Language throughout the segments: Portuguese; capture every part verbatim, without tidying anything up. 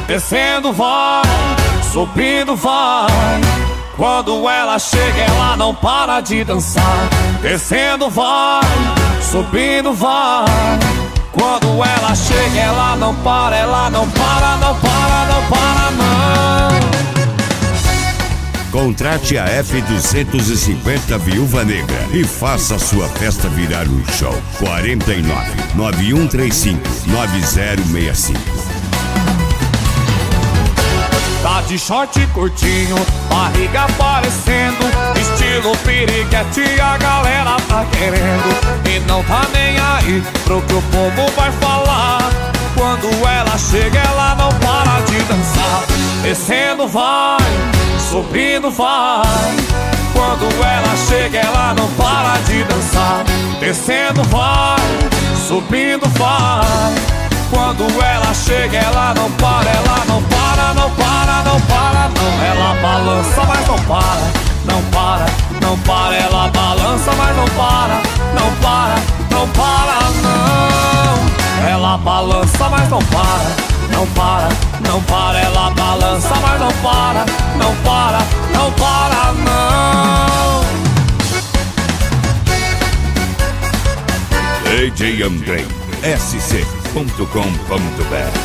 descendo vai, subindo vai. Quando ela chega, ela não para de dançar. Descendo vai, subindo vai. Quando ela chega, ela não para, ela não para, não para, não para, não. Contrate a F duzentos e cinquenta Viúva Negra e faça sua festa virar um show. quarenta e nove, nove um três cinco, nove zero seis cinco. Tá de short curtinho, barriga aparecendo, estilo piriguete, a galera tá querendo. E não tá nem aí pro que o povo vai falar. Quando ela chega, ela não para de dançar. Descendo vai, subindo vai. Quando ela chega, ela não para de dançar. Descendo vai, subindo vai. Quando ela chega, ela não para, ela não para, não para, não para, não. Ela balança, mas não para, não para, não para. Ela balança, mas não para, não para, não para, não. Ela balança, mas não para, não para, não para. Ela balança, mas não para, não para, não para, não. D J Andrei, S C ponto com ponto B R.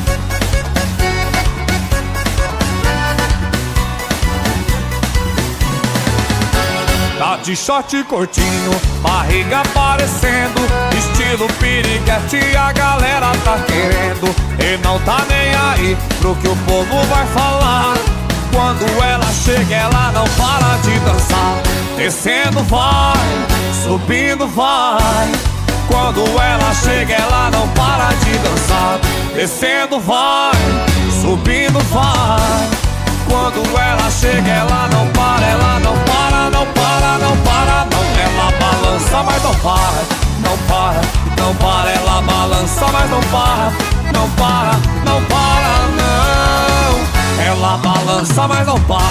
Tá de short curtinho, barriga aparecendo, estilo piriguete, a galera tá querendo. E não tá nem aí pro que o povo vai falar. Quando ela chega, ela não para de dançar. Descendo vai, subindo vai. Quando ela chega, ela não para de dançar. Descendo vai, subindo vai. Quando ela chega, ela não para, ela não para, não para, não para, não. Ela balança, mas não para, não para, não para. Ela balança, mas não para, não para, não para, não. Ela balança, mas não para.